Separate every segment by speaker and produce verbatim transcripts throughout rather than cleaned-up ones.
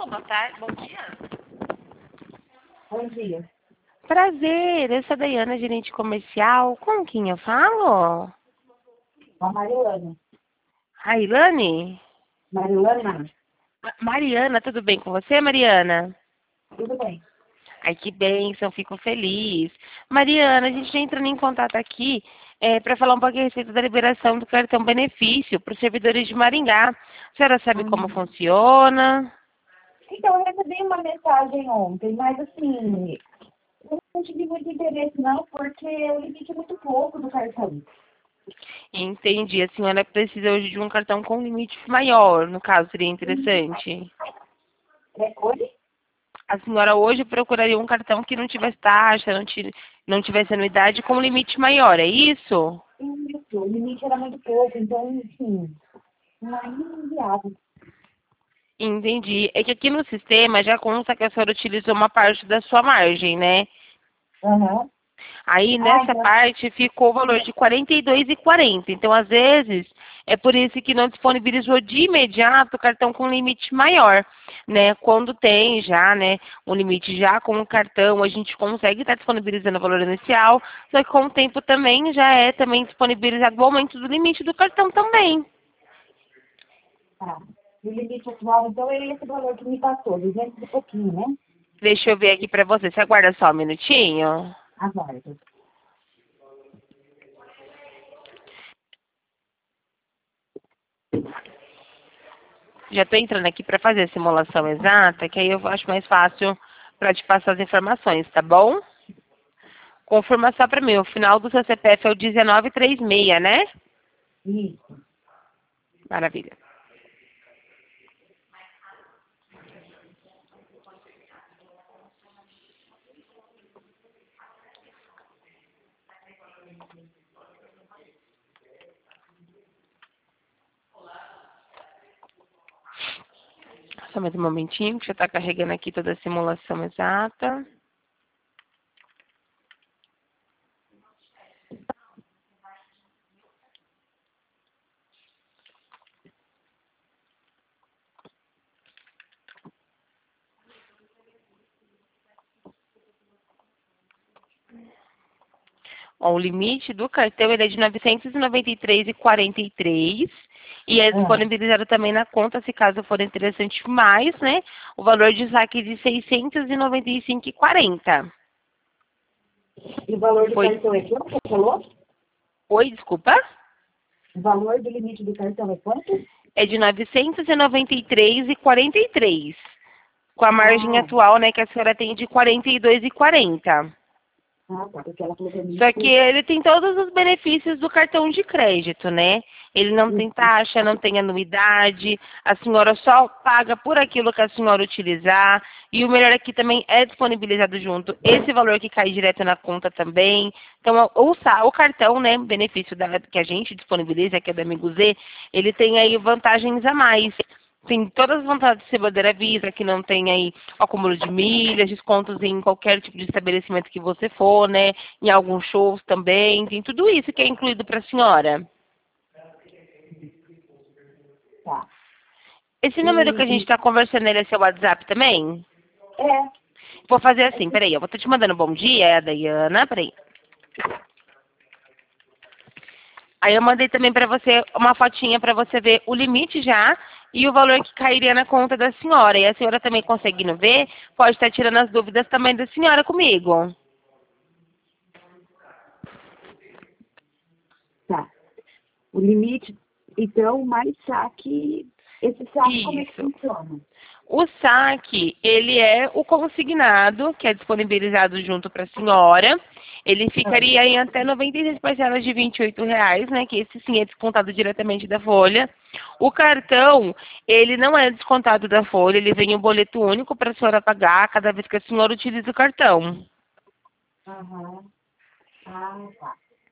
Speaker 1: boa tarde, bom dia.
Speaker 2: Bom dia.
Speaker 1: Prazer, eu sou a Daiana, gerente comercial. Com quem eu falo?
Speaker 2: A Marilana.
Speaker 1: Railane?
Speaker 2: Marilana?
Speaker 1: Ma- Mariana, tudo bem com você, Mariana?
Speaker 2: Tudo bem.
Speaker 1: Ai, que bênção, fico feliz. Mariana, a gente entrando em contato aqui para falar um pouquinho a respeito da liberação do cartão benefício para os servidores de Maringá. A senhora sabe como
Speaker 2: Hum.
Speaker 1: funciona?
Speaker 2: Então, eu recebi uma mensagem ontem, mas assim, eu não tive muito interesse não, porque o limite é muito pouco do cartão.
Speaker 1: Entendi. A senhora precisa hoje de um cartão com limite maior, no caso, seria interessante.
Speaker 2: É, hoje?
Speaker 1: A senhora hoje procuraria um cartão que não tivesse taxa, não, ti- não tivesse anuidade com limite maior, é isso?
Speaker 2: Isso, o limite era muito pouco, então, assim, não é inviável.
Speaker 1: Entendi. É que aqui no sistema já consta que a senhora utilizou uma parte da sua margem, né?
Speaker 2: Aham.
Speaker 1: Aí
Speaker 2: Ah,
Speaker 1: nessa
Speaker 2: então,
Speaker 1: parte ficou o valor de quarenta e dois reais e quarenta centavos. Então, às vezes, é por isso que não disponibilizou de imediato o cartão com limite maior, né? Quando tem já, né, um limite já com o cartão, a gente consegue estar disponibilizando o valor inicial, só que com o tempo também já é também disponibilizado o aumento do limite do cartão também.
Speaker 2: tá. O limite atual, então, é esse valor que me passou, duzentos e pouquinho, né?
Speaker 1: Deixa eu ver aqui para você. Você aguarda só um minutinho?
Speaker 2: Agora.
Speaker 1: Já estou entrando aqui para fazer a simulação exata, que aí eu acho mais fácil para te passar as informações, tá bom? Confirma só para mim, o final do seu C P F é o dezenove trinta e seis, né?
Speaker 2: Isso.
Speaker 1: Maravilha. Só mais um momentinho, que já está carregando aqui toda a simulação exata. Ó, o limite do cartão ele é de novecentos e noventa e três reais e quarenta e três centavos e é
Speaker 2: Ah,
Speaker 1: disponibilizado também na conta, se caso for interessante mais, né? O valor de saque de seiscentos e noventa e cinco reais e quarenta centavos.
Speaker 2: e o valor do
Speaker 1: Foi.
Speaker 2: cartão é quanto você falou?
Speaker 1: Oi, desculpa?
Speaker 2: O valor do limite do cartão é quanto?
Speaker 1: É de novecentos e noventa e três reais e quarenta e três centavos. Com a margem
Speaker 2: Ah,
Speaker 1: atual, né, que a senhora tem de quarenta e dois reais e quarenta centavos.
Speaker 2: ah, tá, porque ela falou pra mim
Speaker 1: Só que
Speaker 2: que
Speaker 1: ele tem todos os benefícios do cartão de crédito, né? Ele não tem taxa, não tem anuidade, a senhora só paga por aquilo que a senhora utilizar. E o melhor aqui também é disponibilizado junto esse valor que cai direto na conta também. Então, o, sa- o cartão, né, benefício da- que a gente disponibiliza, que é do Amigo Z, ele tem aí vantagens a mais. Tem todas as vantagens de ser bandeira Visa, que não tem aí o acúmulo de milhas, descontos em qualquer tipo de estabelecimento que você for, né? Em alguns shows também. Tem tudo isso que é incluído para a senhora.
Speaker 2: tá.
Speaker 1: Esse número que a gente
Speaker 2: E,
Speaker 1: está conversando, ele é seu WhatsApp também?
Speaker 2: é,
Speaker 1: Vou fazer assim, peraí, eu vou estar te mandando bom dia, é a Daiana, peraí. Aí eu mandei também para você uma fotinha para você ver o limite já e o valor que cairia na conta da senhora. E a senhora também conseguindo ver, pode estar tirando as dúvidas também da senhora comigo.
Speaker 2: tá. O limite, então, mais saque, esse saque como é que
Speaker 1: Isso.
Speaker 2: funciona?
Speaker 1: O saque, ele é o consignado, que é disponibilizado junto para a senhora. Ele
Speaker 2: Ah,
Speaker 1: ficaria em até noventa e seis parcelas de vinte e oito reais, né? Que esse sim é descontado diretamente da folha. O cartão, ele não é descontado da folha, ele vem um boleto único para a senhora pagar cada vez que a senhora utiliza o cartão.
Speaker 2: aham. Ah, tá.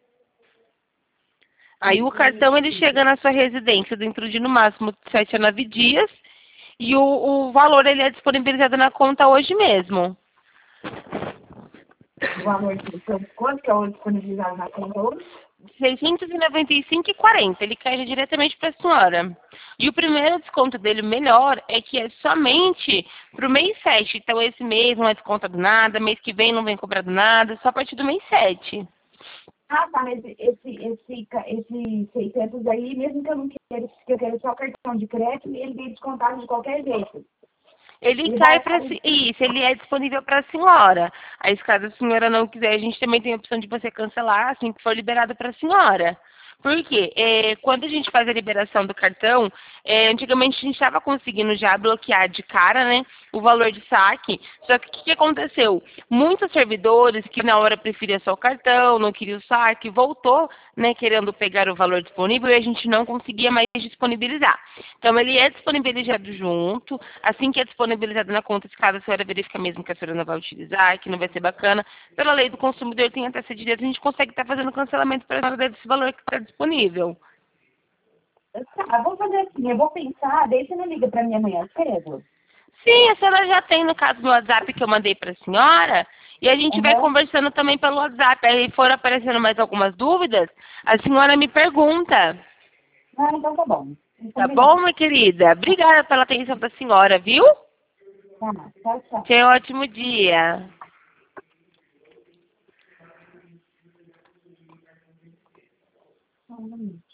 Speaker 1: Aí o
Speaker 2: E,
Speaker 1: cartão ele chega na sua residência dentro de no máximo sete a nove dias e o, o valor ele é disponibilizado na conta hoje mesmo.
Speaker 2: o valor, então, quanto que é o disponibilizado na conta hoje?
Speaker 1: seiscentos e noventa e cinco reais e quarenta centavos. Ele cai diretamente para a senhora. E o primeiro desconto dele melhor é que é somente para o mês sete. Então, esse mês não é descontado nada, mês que vem não vem cobrado nada, só a partir do mês sete.
Speaker 2: Ah, tá, mas esse, esse, ca- esse seiscentos aí, mesmo que eu não queira, que eu quero só cartão de crédito, ele vem descontado de qualquer jeito.
Speaker 1: Ele
Speaker 2: Ele
Speaker 1: cai
Speaker 2: vai
Speaker 1: para
Speaker 2: cair.
Speaker 1: isso, ele é disponível para a senhora. Aí, caso a senhora não quiser, a gente também tem a opção de você cancelar assim que for liberado para a senhora. Por quê? É, quando a gente faz a liberação do cartão, é, antigamente a gente estava conseguindo já bloquear de cara, né, o valor de saque. Só que o que, que aconteceu? Muitos servidores que na hora preferiam só o cartão, não queriam o saque, voltou, né, querendo pegar o valor disponível e a gente não conseguia mais disponibilizar. Então ele é disponibilizado junto, assim que é disponibilizado na conta, se caso a senhora verifica mesmo que a senhora não vai utilizar, que não vai ser bacana, pela lei do consumidor tem até sete dias, a gente consegue estar fazendo cancelamento para a senhora desse valor que está disponível.
Speaker 2: Tá, vou fazer assim, eu vou pensar, daí você não liga pra mim amanhã cedo?
Speaker 1: Sim, a senhora já tem, no caso, no WhatsApp que eu mandei para a senhora, e a gente vai
Speaker 2: Aham.
Speaker 1: conversando também pelo WhatsApp. Aí for aparecendo mais algumas dúvidas, a senhora me pergunta.
Speaker 2: Ah, então tá bom.
Speaker 1: Tá bom,
Speaker 2: Combinado.
Speaker 1: minha querida? Obrigada pela atenção da senhora, viu?
Speaker 2: Tá, tchau, tchau.
Speaker 1: Tenha um ótimo dia.
Speaker 2: Hum.